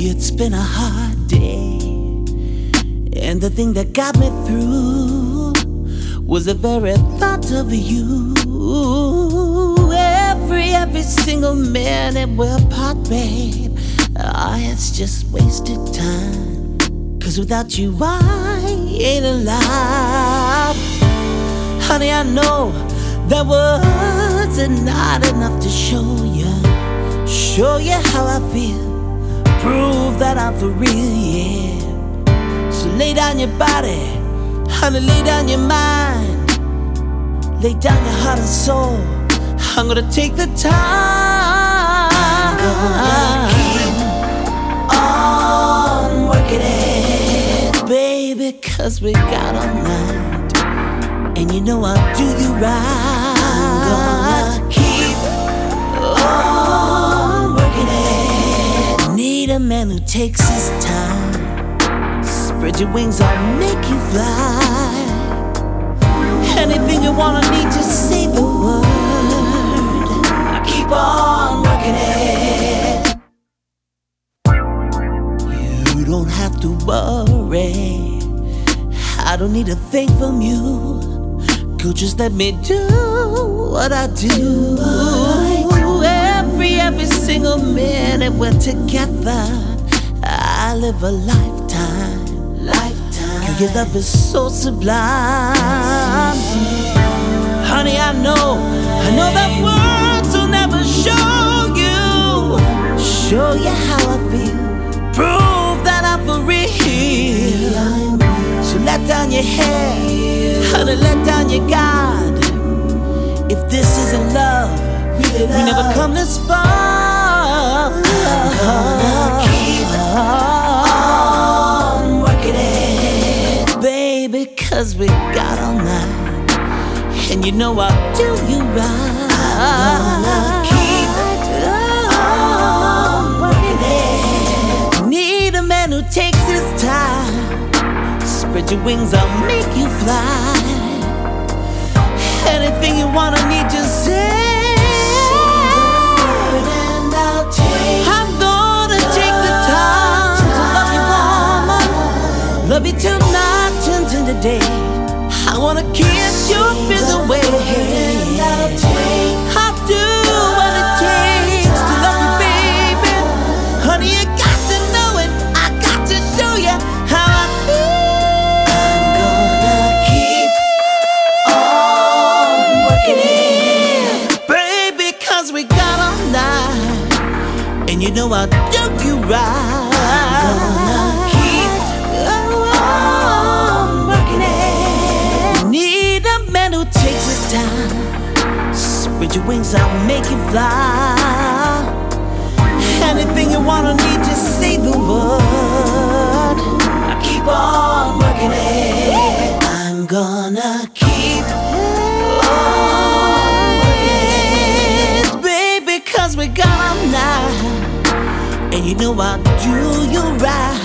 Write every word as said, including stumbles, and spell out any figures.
It's been a hard day, and the thing that got me through was the very thought of you. Every, every single minute we're apart, babe. Ah, it's just wasted time, 'cause without you I ain't alive. Honey, I know that words are not enough to show you, show you how I feel, prove that I'm for real, yeah. So lay down your body, honey, lay down your mind, lay down your heart and soul. I'm gonna take the time. I'm gonna keep on working it, baby, 'cause we got all night, and you know I'll do you right. I'm gonna keep on working it. Need a man who takes his time, spread your wings, I'll make you fly. Anything you wanna need, just say the word. I keep on working it. You don't have to worry, I don't need a thing from you. Girl, just let me do what I do. Every, every single minute we're together, I live a lifetime. Lifetime. Girl, your love is so sublime. Honey, I know, I know that words will never show you, show you how I feel, prove that I'm for real. So let down your hair, honey, let down your guard. If this isn't love, we never come this far. I'm gonna keep on working it, baby, 'cause we got all night, and you know I'll do you right. I'm gonna keep on working it. Need a man who takes his time, spread your wings, I'll make you fly. Anything you wanna need, just say. I'm gonna take the time to love you, mama, love you till night turns into day. I wanna kiss your fears away. I'll do what it takes to love you, baby. Honey, you got to know it, I got to show you how I feel. I'm gonna keep on working it, baby, 'cause we got all night, and you know I'll do you right. I'm gonna keep on working it. Need a man who takes his time, spread your wings, I'll make you fly. Anything you wanna need, just say the word. I keep on working it. I'm gonna keep on working it, baby, 'cause we got all night, and you know I'll do you right.